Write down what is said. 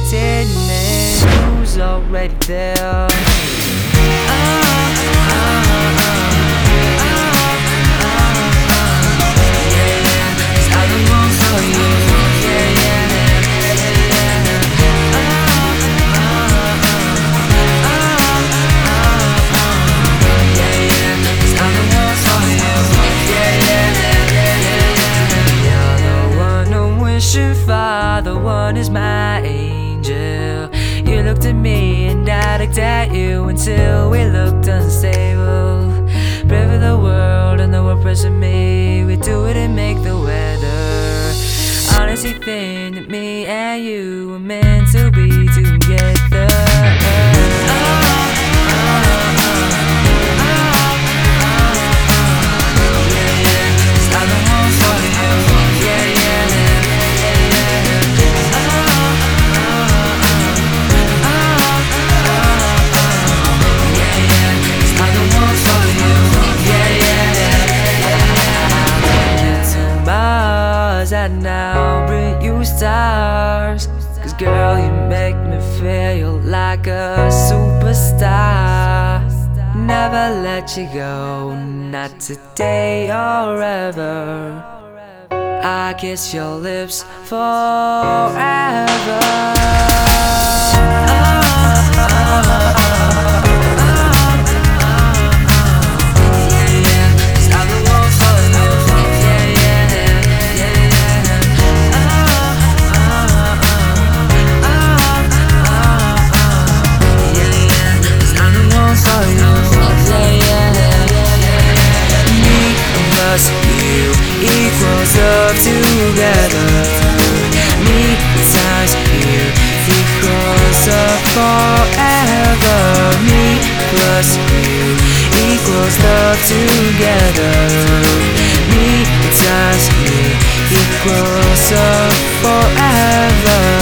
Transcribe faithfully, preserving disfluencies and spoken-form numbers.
waiting and who's already there? For the one is my angel. You looked at me and I looked at you until we looked unstable. Pray for the world and the world prays for me. We do it and make the weather. Honestly think that me and you were meant to be together. And now bring you stars, 'cause girl you make me feel like a superstar. Never let you go, not today or ever. I kiss your lips forever. You equals love together. Me times you equals up forever. Me plus you equals love together. Me times you equals up forever.